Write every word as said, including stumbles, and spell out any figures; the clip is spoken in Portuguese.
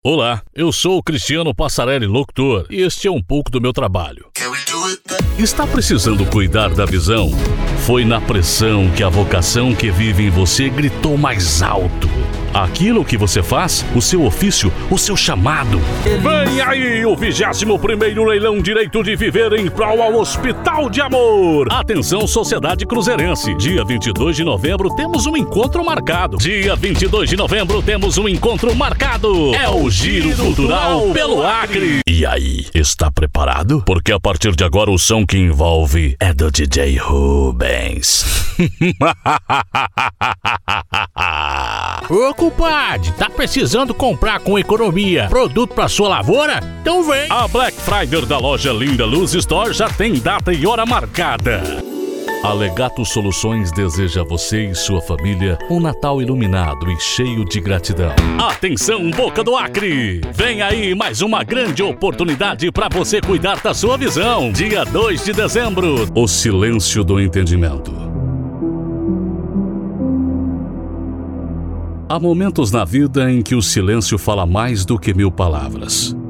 Olá, eu sou o Cristiano Passarelli, locutor, e este é um pouco do meu trabalho. Está precisando cuidar da visão? Foi na pressão que a vocação que vive em você gritou mais alto. Aquilo que você faz, o seu ofício, o seu chamado. Vem aí o vigésimo primeiro leilão Direito de Viver em prol ao Hospital de Amor. Atenção, Sociedade Cruzeirense. Dia vinte e dois de novembro temos um encontro marcado. Dia vinte e dois de novembro temos um encontro marcado. É o Giro Cultural pelo Acre. E aí, está preparado? Porque a partir de agora o som que envolve é do D J Rubens. Ô, compadre, tá precisando comprar com economia produto pra sua lavoura? Então vem! A Black Friday da loja Linda Luz Store já tem data e hora marcada. A Legato Soluções deseja a você e sua família um Natal iluminado e cheio de gratidão. Atenção, Boca do Acre! Vem aí mais uma grande oportunidade para você cuidar da sua visão. Dia dois de dezembro, o silêncio do entendimento. Há momentos na vida em que o silêncio fala mais do que mil palavras.